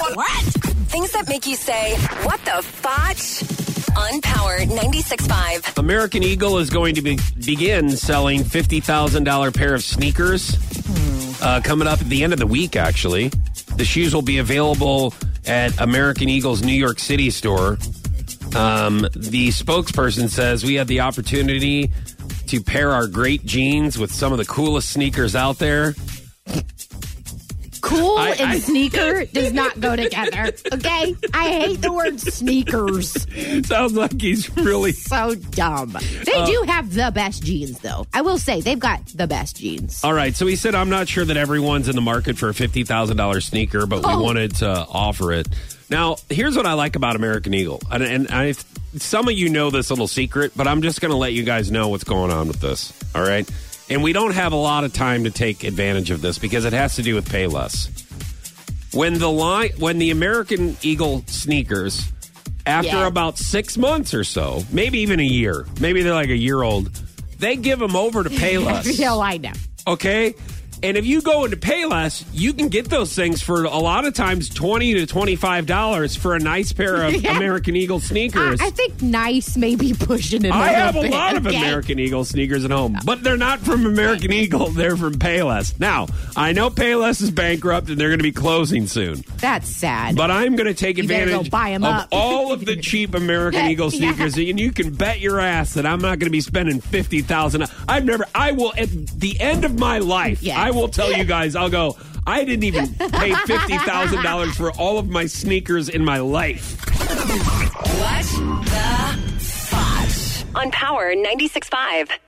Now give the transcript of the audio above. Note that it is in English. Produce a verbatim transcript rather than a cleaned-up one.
What? Things that make you say, what the fotch? On Power ninety-six point five. American Eagle is going to be, begin selling fifty thousand dollars pair of sneakers uh, coming up at the end of the week, actually. The shoes will be available at American Eagle's New York City store. Um, the spokesperson says we had the opportunity to pair our great jeans with some of the coolest sneakers out there. Cool I, and I, sneaker does not go together, okay? I hate the word sneakers. Sounds like he's really... So dumb. They uh, do have the best jeans, though. I will say, they've got the best jeans. All right, so he said, I'm not sure that everyone's in the market for a fifty thousand dollars sneaker, but we oh. wanted to offer it. Now, here's what I like about American Eagle. And, and I, some of you know this little secret, but I'm just going to let you guys know what's going on with this, all right? And we don't have a lot of time to take advantage of this because it has to do with Payless. When the line, when the American Eagle sneakers, after yeah. about six months or so, maybe even a year, maybe they're like a year old, they give them over to Payless. Yeah, I know. Okay? And if you go into Payless, you can get those things for a lot of times twenty to twenty-five dollars for a nice pair of yeah. American Eagle sneakers. I, I think nice may be pushing it. I have a bit, lot of okay? American Eagle sneakers at home, but they're not from American Eagle. They're from Payless. Now, I know Payless is bankrupt and they're going to be closing soon. That's sad. But I'm going to take you advantage go buy 'em of up. all of the cheap American Eagle sneakers, yeah. and you can bet your ass that I'm not going to be spending fifty thousand dollars. I've never. I will at the end of my life. Yes. I will tell you guys. I'll go, I didn't even pay fifty thousand dollars for all of my sneakers in my life. What the fudge? On Power ninety-six point five.